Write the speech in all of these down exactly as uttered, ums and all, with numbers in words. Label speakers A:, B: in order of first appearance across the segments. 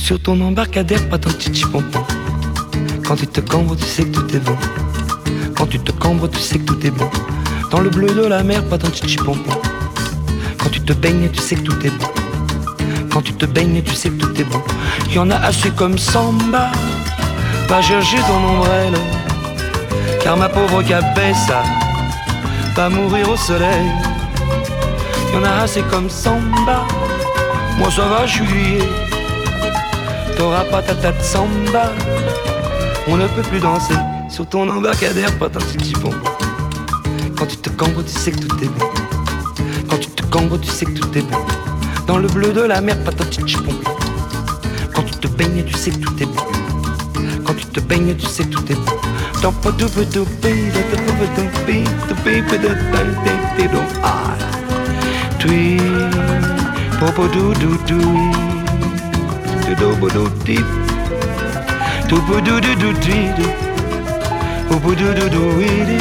A: Sur ton embarcadère, pas ton petit pompon. Quand tu te cambres, tu sais que tout est bon. Quand tu te cambres, tu sais que tout est bon. Dans le bleu de la mer, pas ton petit pompon. Quand tu te baignes, tu sais que tout est bon. Quand tu te baignes, tu sais que tout est bon. Y'en a assez comme Samba, pas chercher ton ombrelle, car ma pauvre cabessa va mourir au soleil. Y'en a assez comme Samba, moi ça va, je suis grillé. T'auras pas ta tête Samba, on ne peut plus danser sur ton embarcadère, pas ton petit pompon. Quand tu te cambres, tu sais que tout est bon. Quand tu te cambres, tu sais que tout est bon. Dans le bleu de la mer, pas ton petit pompon. Quand tu te baignes, tu sais que tout est bon. Quand tu te baignes, tu sais que tout est bon. Dans pas tout peu de pays, de tout peu de pays, de pays de pays de ah. Tui, popo dou dou dou, do do do dip, do do do do do do, popo dou dou dou di.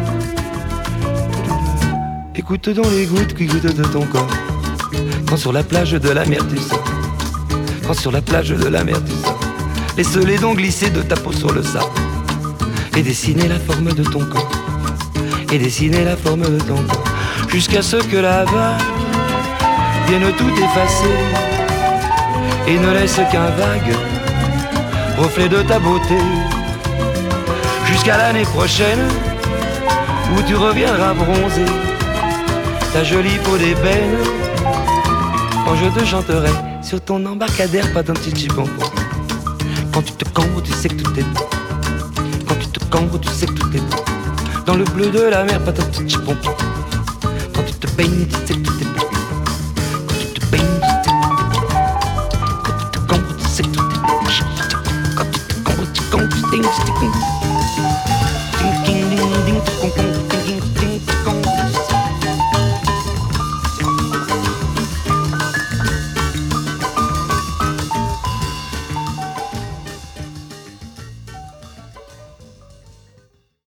A: Écoute dans les gouttes qui goûtent de ton corps. Quand sur la plage de la mer tu sors. Quand sur la plage de la mer tu sors. Laisse les dents glisser de ta peau sur le sable. Et dessiner la forme de ton corps. Et dessiner la forme de ton corps. Jusqu'à ce que la vague vienne tout effacer. Et ne laisse qu'un vague reflet de ta beauté. Jusqu'à l'année prochaine où tu reviendras bronzé. Ta jolie peau d'ébène, quand je te chanterai sur ton embarcadère, pas d'un petit pompon. Quand tu te cambres, tu sais que tout est bon. Quand tu te cambres, tu sais que tout est bon. Dans le bleu de la mer, pas d'un petit pompon. Quand tu te baignes, tu sais que tout